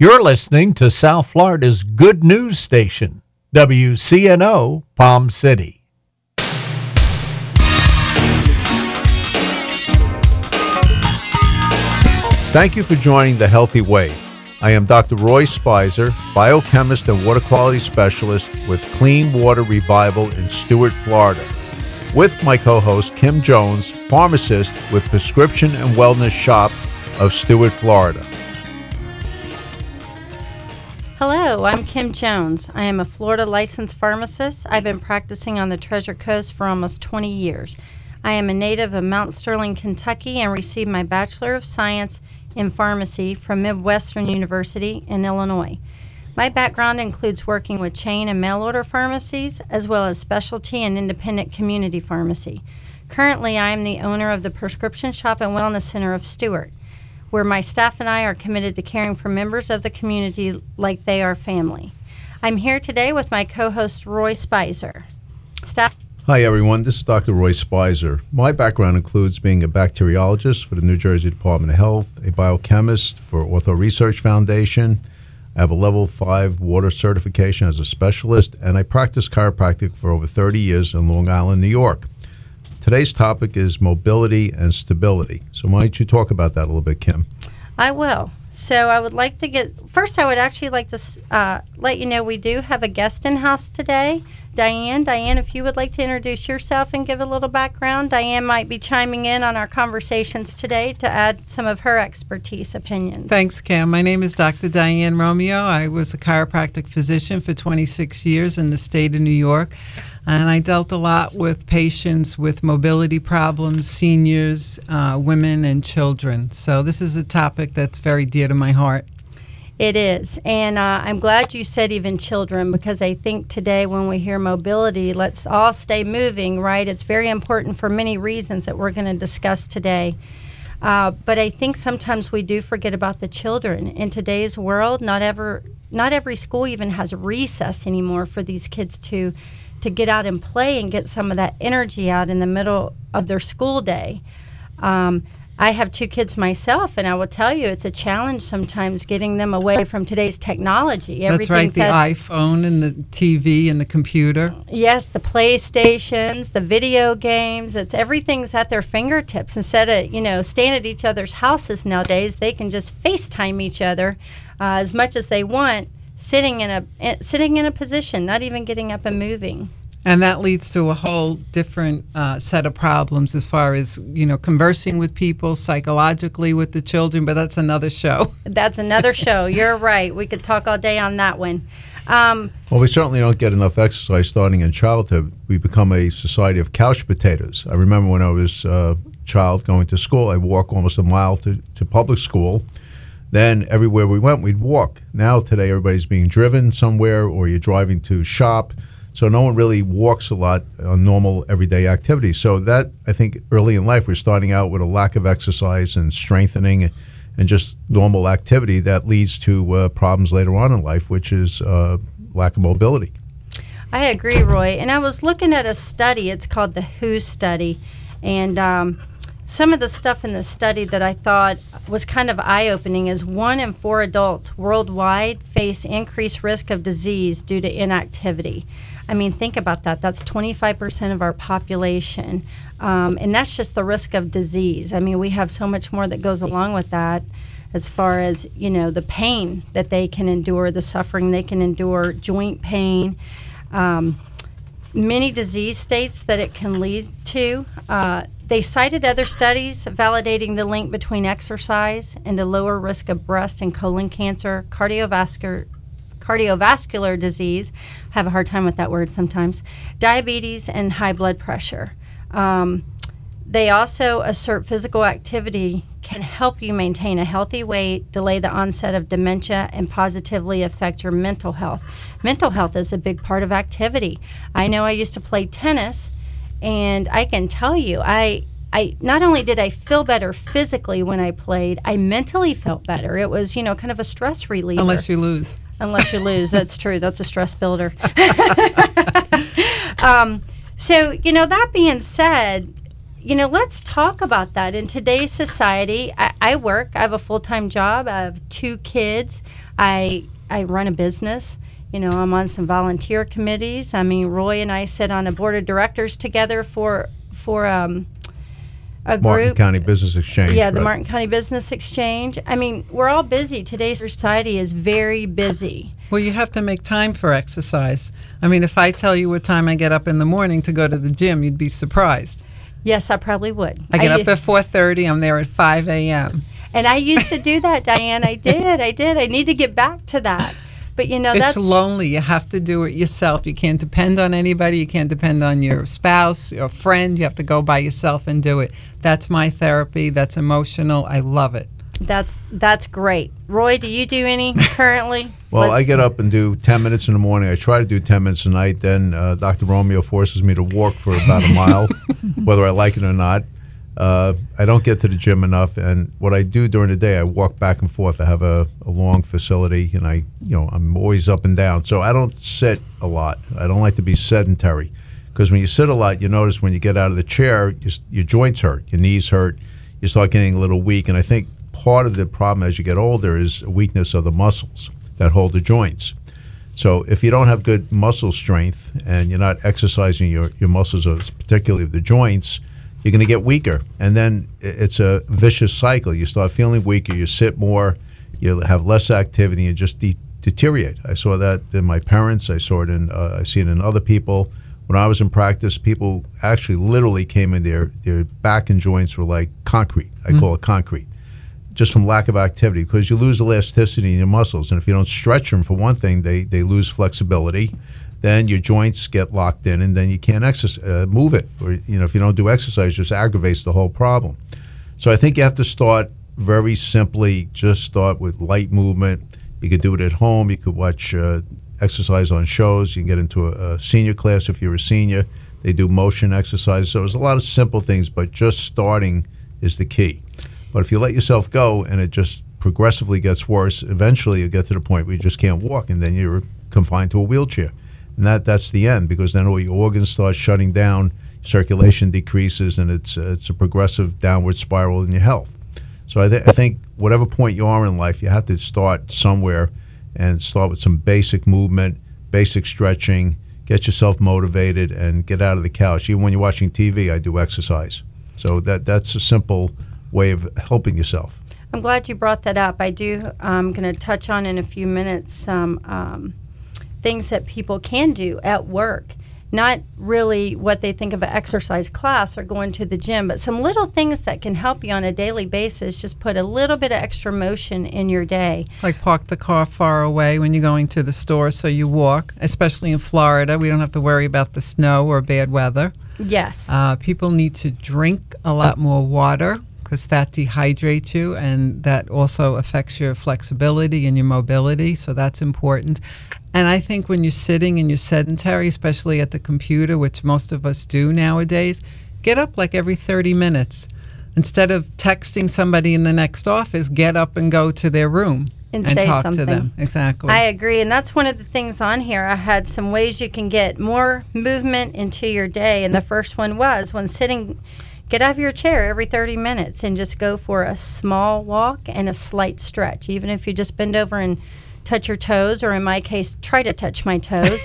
You're listening to South Florida's good news station, WCNO Palm City. Thank you for joining The Healthy Way. I am Dr. Roy Spicer, biochemist and water quality specialist with Clean Water Revival in Stuart, Florida, with my co-host Kim Jones, pharmacist with Prescription and Wellness Shop of Stuart, Florida. Hello, I'm Kim Jones. I am a Florida licensed pharmacist. I've been practicing on the Treasure Coast for almost 20 years. I am a native of Mount Sterling, Kentucky, and received my Bachelor of Science in Pharmacy from Midwestern University in Illinois. My background includes working with chain and mail-order pharmacies, as well as specialty and independent community pharmacy. Currently, I am the owner of the Prescription Shop and Wellness Center of Stuart, where my staff and I are committed to caring for members of the community like they are family. I'm here today with my co-host, Roy Spicer. Staff. Hi, everyone. This is Dr. Roy Spicer. My background includes being a bacteriologist for the New Jersey Department of Health, a biochemist for Ortho Research Foundation. I have a level 5 water certification as a specialist, and I practice chiropractic for over 30 years in Long Island, New York. Today's topic is mobility and stability. So why don't you talk about that a little bit, Kim? I will. So I would like to first I would actually like to let you know we do have a guest in-house today, Diane. Diane, if you would like to introduce yourself and give a little background. Diane might be chiming in on our conversations today to add some of her expertise opinions. Thanks, Kim. My name is Dr. Diane Romeo. I was a chiropractic physician for 26 years in the state of New York, and I dealt a lot with patients with mobility problems, seniors, women, and children. So this is a topic that's very dear to my heart. It is, and I'm glad you said even children, because I think today when we hear mobility, let's all stay moving, right? It's very important for many reasons that we're going to discuss today. But I think sometimes we do forget about the children. In today's world, not every school even has recess anymore for these kids to get out and play and get some of that energy out in the middle of their school day. I have 2 kids myself, and I will tell you it's a challenge sometimes getting them away from today's technology. That's right, the iPhone and the TV and the computer. Yes, the PlayStations, the video games, everything's at their fingertips. Instead of, staying at each other's houses nowadays, they can just FaceTime each other as much as they want, sitting in a position, not even getting up and moving. And that leads to a whole different set of problems as far as, conversing with people psychologically with the children, but that's another show. That's another show. You're right. We could talk all day on that one. Well, we certainly don't get enough exercise starting in childhood. We become a society of couch potatoes. I remember when I was a child going to school, I'd walk almost a mile to public school. Then everywhere we went, we'd walk. Now, today, everybody's being driven somewhere, or you're driving to shop. So no one really walks a lot on normal everyday activities. So that, I think, early in life, we're starting out with a lack of exercise and strengthening and just normal activity that leads to problems later on in life, which is lack of mobility. I agree, Roy. And I was looking at a study. It's called the WHO study. And some of the stuff in the study that I thought was kind of eye-opening is 1 in 4 adults worldwide face increased risk of disease due to inactivity. I mean, think about that. That's 25% of our population. And that's just the risk of disease. I mean, we have so much more that goes along with that as far as, the pain that they can endure, the suffering they can endure, joint pain, many disease states that it can lead to. They cited other studies validating the link between exercise and a lower risk of breast and colon cancer, cardiovascular disease, I have a hard time with that word sometimes, diabetes, and high blood pressure. They also assert physical activity can help you maintain a healthy weight, delay the onset of dementia, and positively affect your mental health. Mental health is a big part of activity. I know I used to play tennis, and I can tell you, I not only did I feel better physically when I played, I mentally felt better. It was, kind of a stress reliever. Unless you lose. That's true. That's a stress builder. So, that being said, let's talk about that. In today's society, I work. I have a full-time job. I have 2 kids. I run a business. I'm on some volunteer committees. I mean, Roy and I sit on a board of directors together for a group. Martin County Business Exchange. Yeah, the right. Martin County Business Exchange. I mean, we're all busy. Today's society is very busy. Well, you have to make time for exercise. I mean, if I tell you what time I get up in the morning to go to the gym, you'd be surprised. Yes, I probably would. I get up at 4:30. I'm there at 5 a.m. And I used to do that, Diane. I did. I need to get back to that. But, It's lonely. You have to do it yourself. You can't depend on anybody. You can't depend on your spouse, your friend. You have to go by yourself and do it. That's my therapy. That's emotional. I love it. That's great. Roy, do you do any currently? Well, I get up and do 10 minutes in the morning. I try to do 10 minutes a night. Then Dr. Romeo forces me to walk for about a mile, whether I like it or not. I don't get to the gym enough, and what I do during the day, I walk back and forth. I have a long facility, and I'm always up and down. So I don't sit a lot. I don't like to be sedentary, because when you sit a lot, you notice when you get out of the chair, your joints hurt, your knees hurt, you start getting a little weak. And I think part of the problem as you get older is a weakness of the muscles that hold the joints. So if you don't have good muscle strength and you're not exercising your muscles, particularly of the joints, you're going to get weaker. And then it's a vicious cycle. You start feeling weaker, you sit more, you have less activity, and just deteriorate. I saw that in my parents. I see it in other people. When I was in practice, people actually literally came in, their back and joints were like concrete. I call it concrete, just from lack of activity, because you lose elasticity in your muscles. And if you don't stretch them, for one thing, they lose flexibility. Then your joints get locked in, and then you can't move it. Or if you don't do exercise, it just aggravates the whole problem. So I think you have to start very simply. Just start with light movement. You could do it at home. You could watch exercise on shows. You can get into a senior class if you're a senior. They do motion exercise. So there's a lot of simple things, but just starting is the key. But if you let yourself go and it just progressively gets worse, eventually you get to the point where you just can't walk, and then you're confined to a wheelchair. And that's the end, because then all your organs start shutting down, circulation decreases, and it's a progressive downward spiral in your health. So I think whatever point you are in life, you have to start somewhere and start with some basic movement, basic stretching, get yourself motivated, and get out of the couch. Even when you're watching TV, I do exercise. So that's a simple way of helping yourself. I'm glad you brought that up. I'm going to touch on in a few minutes some things that people can do at work. Not really what they think of an exercise class or going to the gym, but some little things that can help you on a daily basis. Just put a little bit of extra motion in your day. Like park the car far away when you're going to the store so you walk, especially in Florida. We don't have to worry about the snow or bad weather. Yes. People need to drink a lot more water, because that dehydrates you, and that also affects your flexibility and your mobility, so that's important. And I think when you're sitting and you're sedentary, especially at the computer, which most of us do nowadays, get up like every 30 minutes. Instead of texting somebody in the next office, get up and go to their room and say talk something to them. Exactly. I agree, and that's one of the things on here. I had some ways you can get more movement into your day, and the first one was when sitting, get out of your chair every 30 minutes and just go for a small walk and a slight stretch. Even if you just bend over and touch your toes, or in my case, try to touch my toes,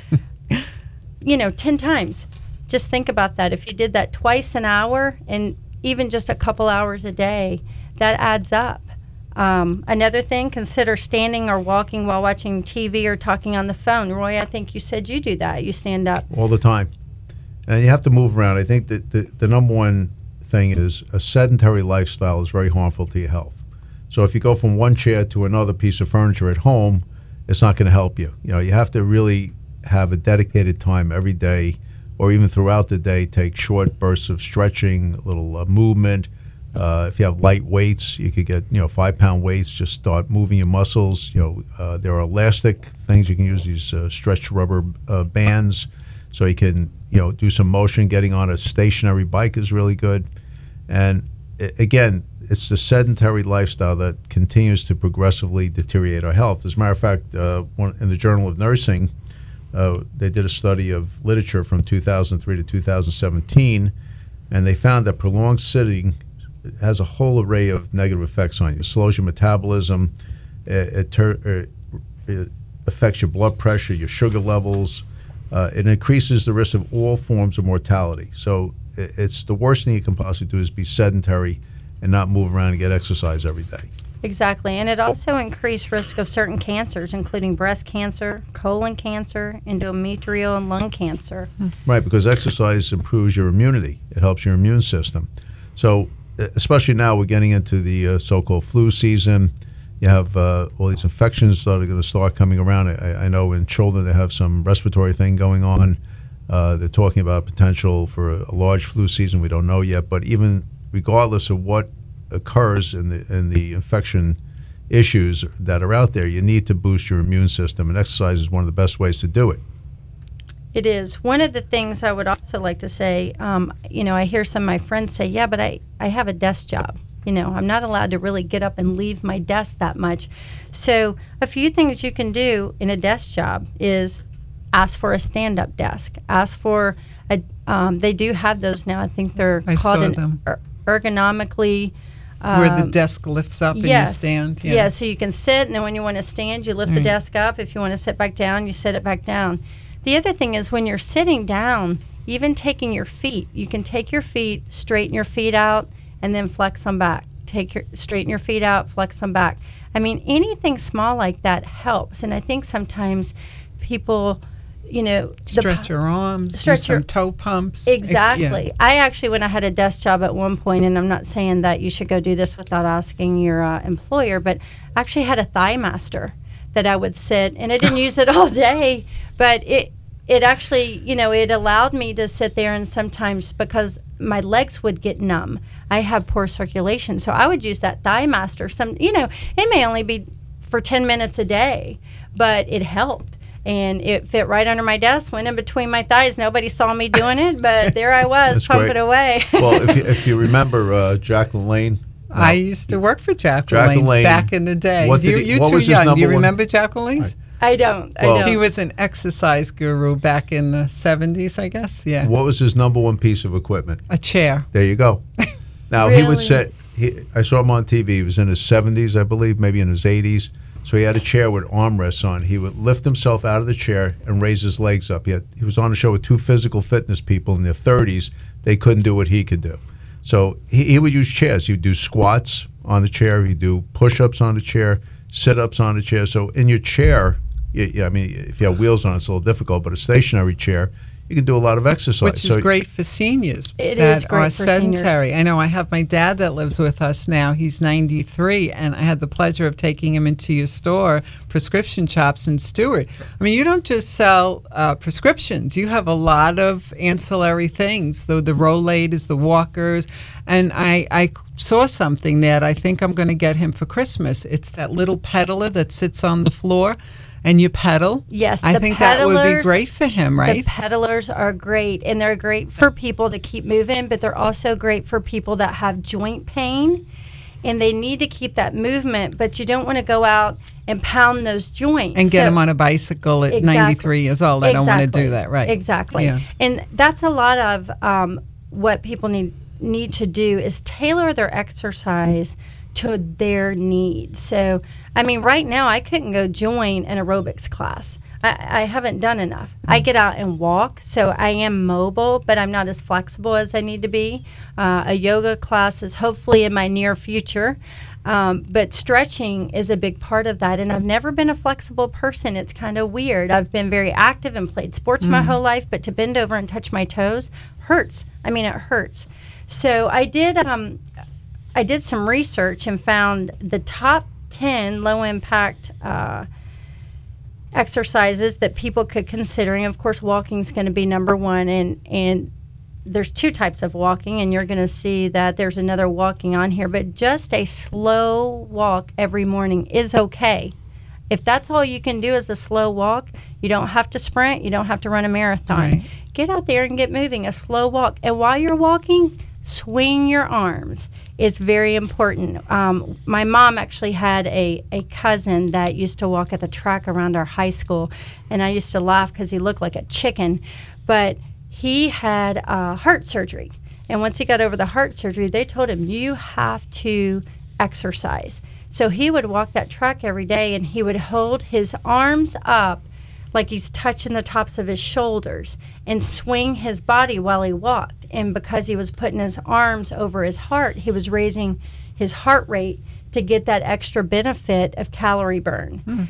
10 times. Just think about that. If you did that twice an hour and even just a couple hours a day, that adds up. Another thing, consider standing or walking while watching TV or talking on the phone. Roy, I think you said you do that. You stand up. All the time. And you have to move around. I think that the number one thing is a sedentary lifestyle is very harmful to your health. So if you go from one chair to another piece of furniture at home, it's not going to help you. You have to really have a dedicated time every day, or even throughout the day, take short bursts of stretching, a little movement. If you have light weights, you could get 5-pound weights. Just start moving your muscles. There are elastic things you can use. These stretch rubber bands, so you can do some motion. Getting on a stationary bike is really good. And again, it's the sedentary lifestyle that continues to progressively deteriorate our health. As a matter of fact, in the Journal of Nursing, they did a study of literature from 2003 to 2017, and they found that prolonged sitting has a whole array of negative effects on you. It slows your metabolism, it affects your blood pressure, your sugar levels. It increases the risk of all forms of mortality. So it's the worst thing you can possibly do is be sedentary and not move around and get exercise every day. Exactly, and it also increased risk of certain cancers, including breast cancer, colon cancer, endometrial, and lung cancer. Right, because exercise improves your immunity. It helps your immune system. So especially now we're getting into the so-called flu season. You have all these infections that are going to start coming around. I know in children they have some respiratory thing going on. They're talking about potential for a large flu season. We don't know yet, but even regardless of what occurs in the infection issues that are out there, you need to boost your immune system, and exercise is one of the best ways to do it. It is. One of the things I would also like to say, I hear some of my friends say, yeah, but I have a desk job. I'm not allowed to really get up and leave my desk that much. So a few things you can do in a desk job is ask for a stand-up desk. Ask for they do have those now. I think they're called ergonomically. Where the desk lifts up and you stand. Yeah, so you can sit, and then when you want to stand, you lift the desk up. If you want to sit back down, you sit it back down. The other thing is when you're sitting down, even taking your feet, you can take your feet, straighten your feet out, and then flex them back. Straighten your feet out, flex them back. I mean, anything small like that helps. And I think sometimes people, stretch your arms, stretch your toe pumps. Exactly. I actually, when I had a desk job at one point, and I'm not saying that you should go do this without asking your employer, but I actually had a Thigh Master that I would sit, and I didn't use it all day, but it actually, it allowed me to sit there, and sometimes because my legs would get numb, I have poor circulation, so I would use that Thigh Master. It may only be for 10 minutes a day, but it helped. And it fit right under my desk, went in between my thighs. Nobody saw me doing it, but there I was, pumping away. Well, if you remember Jacqueline Lane. I used to work for Jacqueline Lane back in the day. You're too young. Do you remember Jacqueline Lane? I don't. He was an exercise guru back in the 70s, I guess. Yeah. What was his number one piece of equipment? A chair. There you go. Now, Really? He would sit, I saw him on TV. He was in his 70s, I believe, maybe in his 80s. So he had a chair with armrests on. He would lift himself out of the chair and raise his legs up. He was on a show with two physical fitness people in their 30s. They couldn't do what he could do. So he would use chairs. He would do squats on the chair. He'd do push-ups on the chair, sit-ups on the chair. So in your chair, if you have wheels on, it's a little difficult, but a stationary chair, you can do a lot of exercise. Which is great for seniors that is great are for sedentary. Seniors. I know I have my dad that lives with us now. He's 93, and I had the pleasure of taking him into your store, Prescription Shops in Stewart. I mean, you don't just sell prescriptions. You have a lot of ancillary things, the Rolaids, the walkers, and I saw something that I think I'm going to get him for Christmas. It's that little pedaler that sits on the floor. And you pedal? Yes, I think that would be great for him, right? The pedalers are great, and they're great for people to keep moving, but they're also great for people that have joint pain, and they need to keep that movement, but you don't want to go out and pound those joints. And get them on a bicycle at 93 years old. I don't want to do that, right? Exactly. Yeah. And that's a lot of what people need to do is tailor their exercise to their needs. So, right now I couldn't go join an aerobics class. I haven't done enough. I get out and walk, so I am mobile, but I'm not as flexible as I need to be. A yoga class is hopefully in my near future, but stretching is a big part of that, and I've never been a flexible person. It's kind of weird. I've been very active and played sports my whole life, but to bend over and touch my toes hurts. It hurts. So I did some research and found the top 10 low-impact exercises that people could consider. And, of course, walking is going to be number one. And there's two types of walking, and you're going to see that there's another walking on here. But just a slow walk every morning is okay. If that's all you can do is a slow walk, you don't have to sprint. You don't have to run a marathon. Right. Get out there and get moving, a slow walk. And while you're walking, swing your arms. It's very important. My mom actually had a cousin that used to walk at the track around our high school, and I used to laugh because he looked like a chicken, but he had heart surgery, And once he got over the heart surgery, they told him, you have to exercise. So he would walk that track every day, and he would hold his arms up like he's touching the tops of his shoulders and swing his body while he walked. And because he was putting his arms over his heart, he was raising his heart rate to get that extra benefit of calorie burn.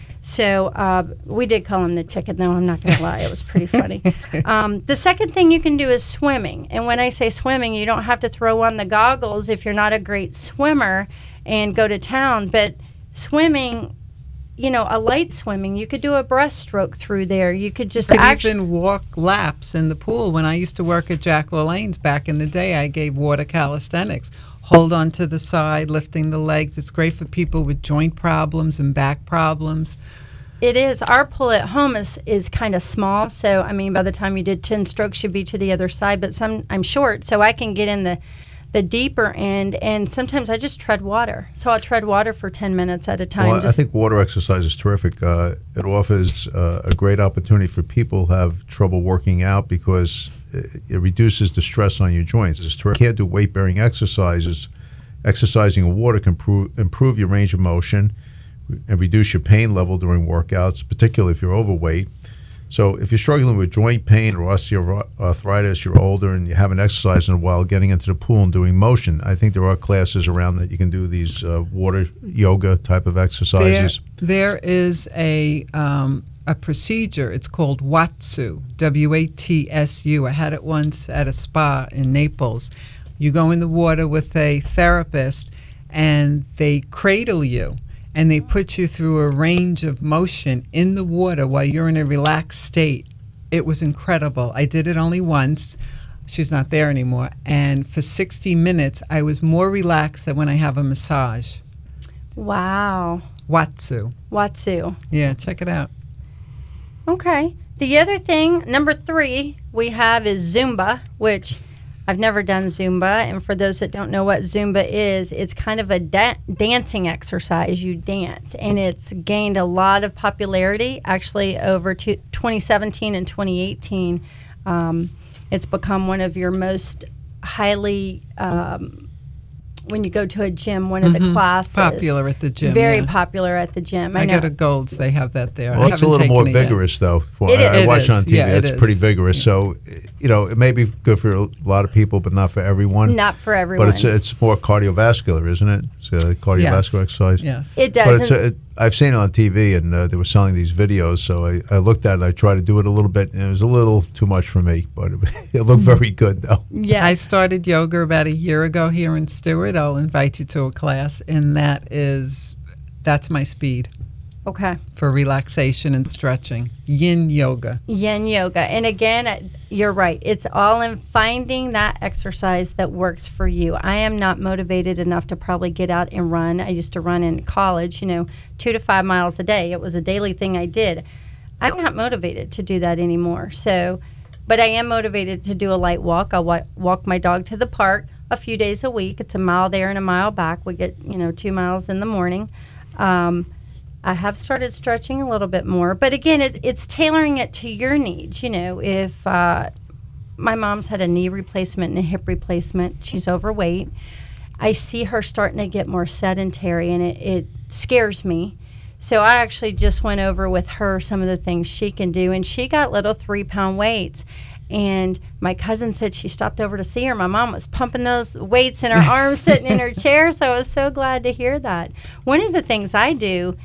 So we did call him the chicken, though. I'm not going to lie. It was pretty funny. The second thing you can do is swimming. And when I say swimming, you don't have to throw on the goggles if you're not a great swimmer and go to town. But swimming, you know, a light swimming, you could do a breaststroke through there. You could just even walk laps in the pool. When I used to work at Jack LaLanne's back in the day, I gave water calisthenics. Hold on to the side, lifting the legs. It's great for people with joint problems and back problems. It is. Our pool at home is kind of small. So, I mean, by the time you did 10 strokes, you'd be to the other side. But I'm short, so I can get in the deeper end, and sometimes I just tread water. So I'll tread water for 10 minutes at a time. Well, I think water exercise is terrific. It offers a great opportunity for people who have trouble working out because it reduces the stress on your joints. It's terrific. You can't do weight-bearing exercises. Exercising in water can improve your range of motion and reduce your pain level during workouts, particularly if you're overweight. So if you're struggling with joint pain or osteoarthritis, you're older and you haven't exercised in a while, getting into the pool and doing motion, I think there are classes around that you can do these water yoga type of exercises. There is a procedure. It's called Watsu, W-A-T-S-U. I had it once at a spa in Naples. You go in the water with a therapist, and they cradle you. And they put you through a range of motion in the water while you're in a relaxed state. It was incredible. I did it only once. She's not there anymore. And for 60 minutes, I was more relaxed than when I have a massage. Wow. Watsu. Yeah, check it out. Okay. The other thing, number 3, we have is Zumba, which I've never done Zumba, and for those that don't know what Zumba is, it's kind of a dancing exercise. You dance, and it's gained a lot of popularity. Actually, over 2017 and 2018, it's become one of your most highly, when you go to a gym, one of the classes. Popular at the gym. Very yeah. popular at the gym. I go to Gold's. They have that there. Well, it's a little more vigorous, though. I watch it on TV. Yeah, it's pretty vigorous. Yeah. So, you know, it may be good for a lot of people, but not for everyone. Not for everyone. But it's more cardiovascular, isn't it? It's a cardiovascular exercise. Yes. It does. But I've seen it on TV, and they were selling these videos, so I looked at it. I tried to do it a little bit, and it was a little too much for me, but it looked very good, though. Yes. I started yoga about a year ago here in Stewart. I'll invite you to a class, and that's my speed. Okay. For relaxation and stretching. Yin yoga. Yin yoga. And again, you're right. It's all in finding that exercise that works for you. I am not motivated enough to probably get out and run. I used to run in college, 2 to 5 miles a day. It was a daily thing I did. I'm not motivated to do that anymore. So, but I am motivated to do a light walk. I'll walk my dog to the park a few days a week. It's a mile there and a mile back. We get, 2 miles in the morning. I have started stretching a little bit more, but again, it's tailoring it to your needs. If my mom's had a knee replacement and a hip replacement, she's overweight. I see her starting to get more sedentary, and it scares me. So I actually just went over with her some of the things she can do, and she got little 3-pound weights. And my cousin said she stopped over to see her. My mom was pumping those weights in her arms, sitting in her chair. So I was so glad to hear that. One of the things I do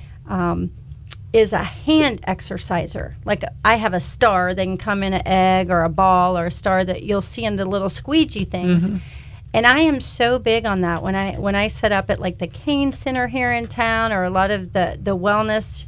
is a hand exerciser. Like I have a star that can come in an egg or a ball or a star that you'll see in the little squeegee things. Mm-hmm. And I am so big on that. When I set up at like the Cane Center here in town or a lot of the wellness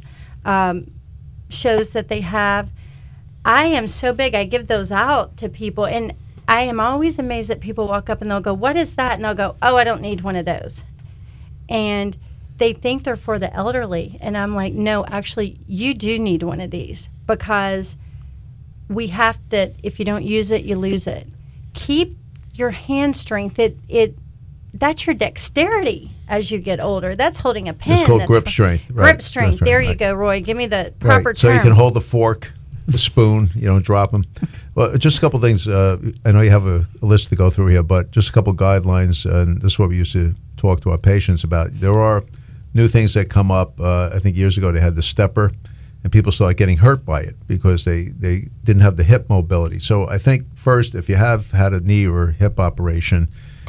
shows that they have, I am so big. I give those out to people, and I am always amazed that people walk up and they'll go, "What is that?" And they'll go, "Oh, I don't need one of those." And they think they're for the elderly. And I'm like, no, actually, you do need one of these, because we have to, if you don't use it, you lose it. Keep your hand strength. That's your dexterity as you get older. That's holding a pen. It's called grip strength. Right. Grip strength. There you go, Roy. Give me the proper term. So you can hold the fork, the spoon, you don't drop them. Well, just a couple things. I know you have a list to go through here, but just a couple guidelines, and this is what we used to talk to our patients about. There are new things that come up. I think years ago they had the stepper, and people started getting hurt by it because they didn't have the hip mobility. So I think first, if you have had a knee or hip operation,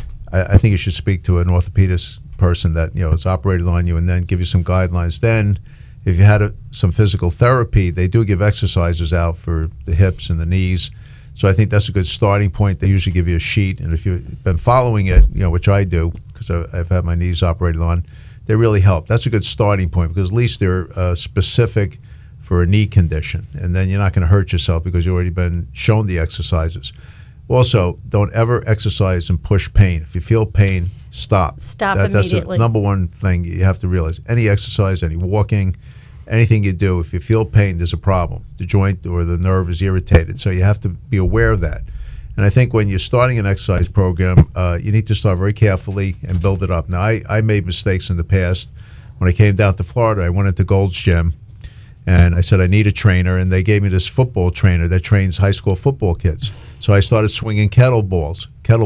I think you should speak to an orthopedist person that is operated on you, and then give you some guidelines. Then, if you had some physical therapy, they do give exercises out for the hips and the knees. So I think that's a good starting point. They usually give you a sheet, and if you've been following it, which I do because I've had my knees operated on, they really help. That's a good starting point because at least they're specific for a knee condition, and then you're not going to hurt yourself because you've already been shown the exercises. Also, don't ever exercise and push pain. If you feel pain, stop. Stop That's immediately. the number one thing you have to realize. Any exercise, any walking, anything you do, if you feel pain, there's a problem. The joint or the nerve is irritated. So you have to be aware of that. And I think when you're starting an exercise program, you need to start very carefully and build it up. Now, I made mistakes in the past. When I came down to Florida, I went into Gold's Gym, and I said, I need a trainer. And they gave me this football trainer that trains high school football kids. So I started swinging kettlebells,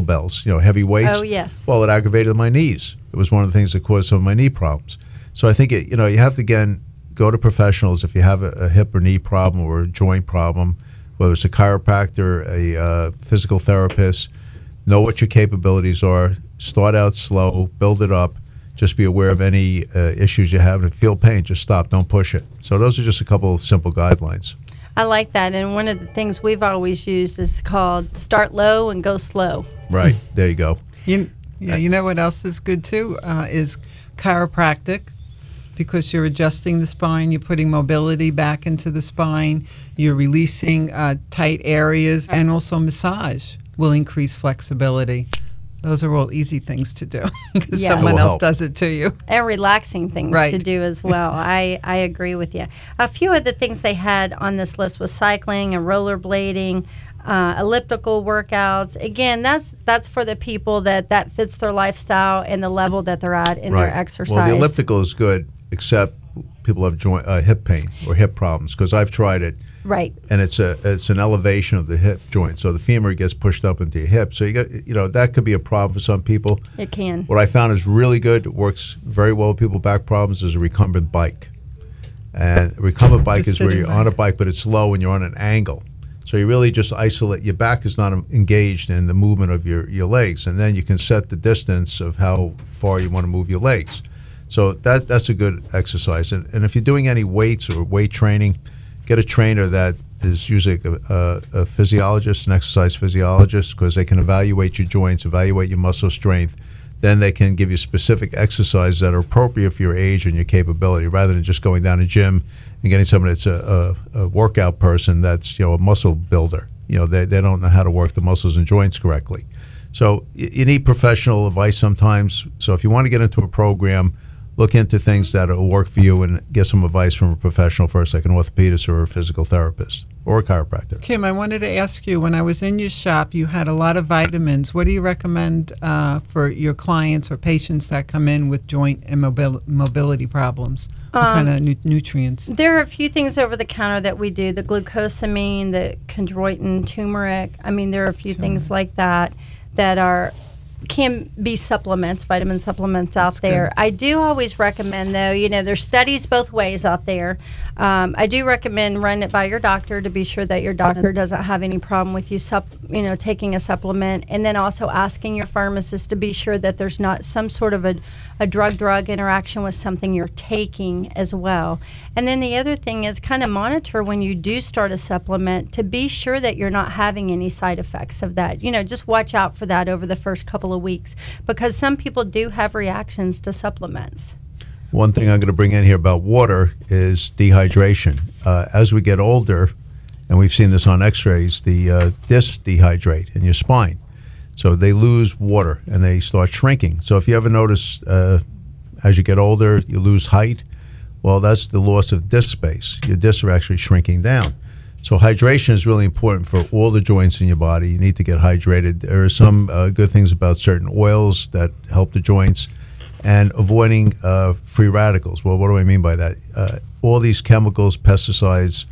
heavy weights. Oh, yes. Well, it aggravated my knees. It was one of the things that caused some of my knee problems. So I think, you have to, again, go to professionals if you have a hip or knee problem or a joint problem, whether it's a chiropractor, a physical therapist. Know what your capabilities are. Start out slow, build it up. Just be aware of any issues you have. And if you feel pain, just stop. Don't push it. So those are just a couple of simple guidelines. I like that. And one of the things we've always used is called start low and go slow. Right. There you go. You know what else is good too is chiropractic, because you're adjusting the spine, you're putting mobility back into the spine, you're releasing tight areas, and also massage will increase flexibility. Those are all easy things to do because Yes. someone Will else help. does it to you. And relaxing things Right. to do as well. I agree with you. A few of the things they had on this list was cycling and rollerblading, elliptical workouts. Again, that's for the people that fits their lifestyle and the level that they're at in their exercise. Well, the elliptical is good, except people have hip pain or hip problems, because I've tried it. Right. And it's an elevation of the hip joint, so the femur gets pushed up into your hip. So you got that could be a problem for some people. It can. What I found is really good. It works very well with people with back problems. Is a recumbent bike, and a recumbent bike The is where sitting you're on a bike. bike, but it's low and you're on an angle. So you really just isolate. Your back is not engaged in the movement of your legs, and then you can set the distance of how far you want to move your legs. So that's a good exercise. And if you're doing any weights or weight training, get a trainer that is usually a physiologist, an exercise physiologist, because they can evaluate your joints, evaluate your muscle strength. Then they can give you specific exercises that are appropriate for your age and your capability, rather than just going down a gym and getting someone that's a workout person that's a muscle builder. They don't know how to work the muscles and joints correctly. So you need professional advice sometimes. So if you want to get into a program, look into things that will work for you and get some advice from a professional first, like an orthopedist or a physical therapist or a chiropractor. Kim, I wanted to ask you, when I was in your shop, you had a lot of vitamins. What do you recommend for your clients or patients that come in with joint and mobility problems? What kind of nutrients? There are a few things over the counter that we do, the glucosamine, the chondroitin, turmeric. I mean, there are a few things like that can be supplements, vitamin supplements out there. I do always recommend, though, there's studies both ways out there. I do recommend running it by your doctor to be sure that your doctor doesn't have any problem with you, taking a supplement, and then also asking your pharmacist to be sure that there's not some sort of a drug-drug interaction with something you're taking as well. And then the other thing is kind of monitor when you do start a supplement to be sure that you're not having any side effects of that. Just watch out for that over the first couple of weeks, because some people do have reactions to supplements. One thing I'm going to bring in here about water is dehydration. As we get older, and we've seen this on x-rays, the discs dehydrate in your spine. So they lose water and they start shrinking. So if you ever notice as you get older, you lose height, well, that's the loss of disc space. Your discs are actually shrinking down. So hydration is really important for all the joints in your body. You need to get hydrated. There are some good things about certain oils that help the joints, and avoiding free radicals. Well, what do I mean by that? All these chemicals, pesticides,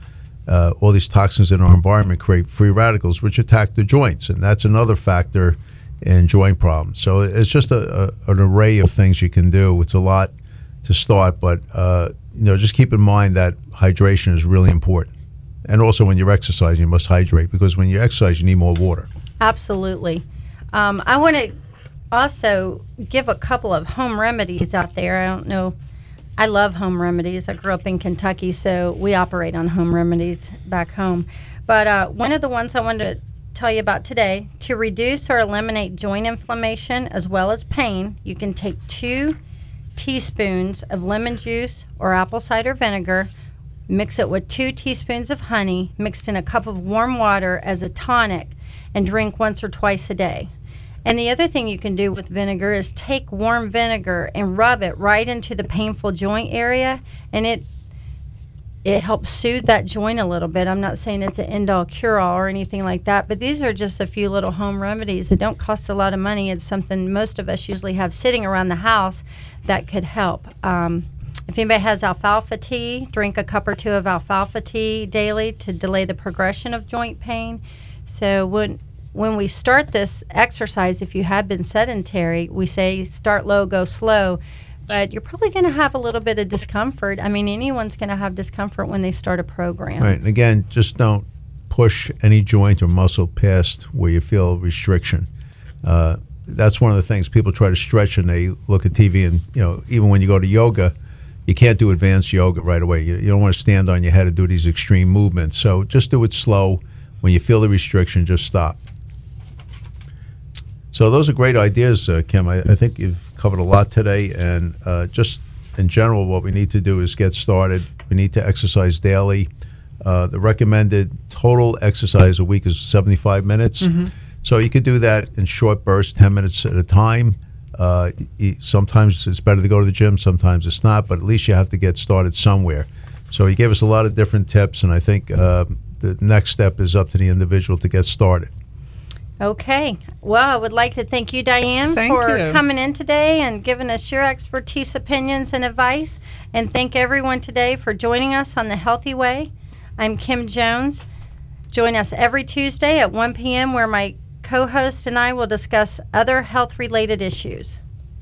all these toxins in our environment create free radicals, which attack the joints, and that's another factor in joint problems. So it's just an array of things you can do. It's a lot to start, but just keep in mind that hydration is really important. And also when you're exercising, you must hydrate, because when you exercise, you need more water. Absolutely. I want to also give a couple of home remedies out there. I don't know. I love home remedies. I grew up in Kentucky, so we operate on home remedies back home. But one of the ones I wanted to tell you about today, to reduce or eliminate joint inflammation as well as pain, you can take 2 teaspoons of lemon juice or apple cider vinegar, mix it with 2 teaspoons of honey mixed in a cup of warm water as a tonic, and drink once or twice a day. And the other thing you can do with vinegar is take warm vinegar and rub it right into the painful joint area, and it helps soothe that joint a little bit. I'm not saying it's an end-all cure-all or anything like that, but these are just a few little home remedies that don't cost a lot of money. It's something most of us usually have sitting around the house that could help. If anybody has alfalfa tea, drink a cup or 2 of alfalfa tea daily to delay the progression of joint pain. So when we start this exercise, if you have been sedentary, we say start low, go slow. But you're probably going to have a little bit of discomfort. I mean, anyone's going to have discomfort when they start a program. Right. And again, just don't push any joint or muscle past where you feel restriction. That's one of the things. People try to stretch and they look at TV, and even when you go to yoga, you can't do advanced yoga right away. You don't want to stand on your head and do these extreme movements. So just do it slow. When you feel the restriction, just stop. So those are great ideas, Kim. I think you've covered a lot today, and just in general, what we need to do is get started. We need to exercise daily. The recommended total exercise a week is 75 minutes. Mm-hmm. So you could do that in short bursts, 10 minutes at a time. Sometimes it's better to go to the gym, sometimes it's not, but at least you have to get started somewhere. So you gave us a lot of different tips, and I think the next step is up to the individual to get started. Okay. Well, I would like to thank you, Diane, for coming in today and giving us your expertise, opinions, and advice. And thank everyone today for joining us on The Healthy Way. I'm Kim Jones. Join us every Tuesday at 1 p.m. where my co-host and I will discuss other health-related issues.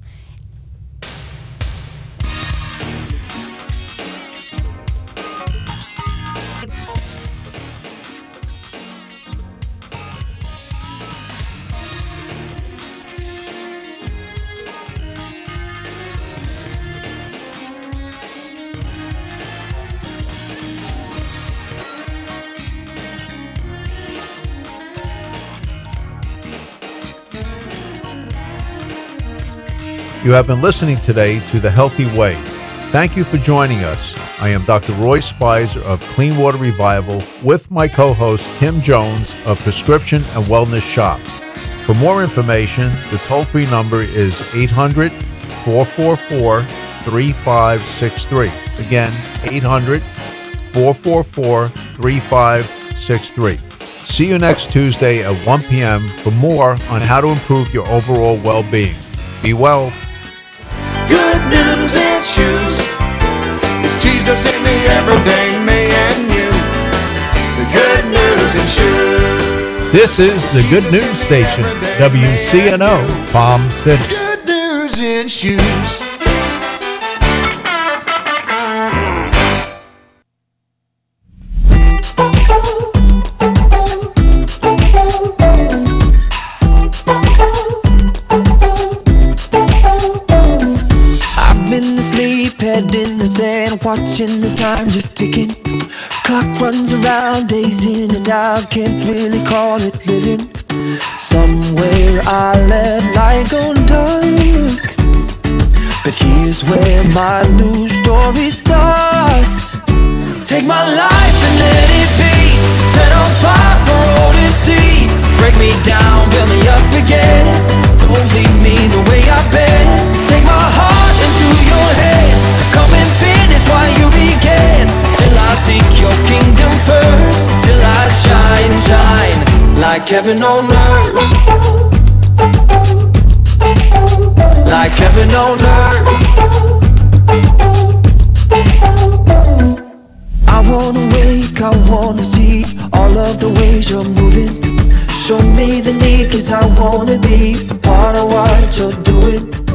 You have been listening today to The Healthy Way. Thank you for joining us. I am Dr. Roy Spicer of Clean Water Revival with my co-host Kim Jones of Prescription and Wellness Shop. For more information, the toll-free number is 800-444-3563. Again, 800-444-3563. See you next Tuesday at 1 p.m. for more on how to improve your overall well-being. Be well. Good news and shoes. It's Jesus in the everyday me and you. The good news and shoes. This is the Good News Station, WCNO, Palm City. Good news and shoes. Head in the sand, watching the time just ticking. Clock runs around, days in and out, can't really call it living. Somewhere I let light go dark, but here's where my new story starts. Take my life and let it be set on fire for all to see. Break me down, build me up again. Don't leave me the way I've been. Take my heart into your hands. Come and finish while you began. Till I seek your kingdom first. Till I shine, shine like heaven on earth. Like heaven on earth. I wanna wake I wanna see all of the ways you're moving. Show me the need, 'cause I wanna be a part of what you're doing.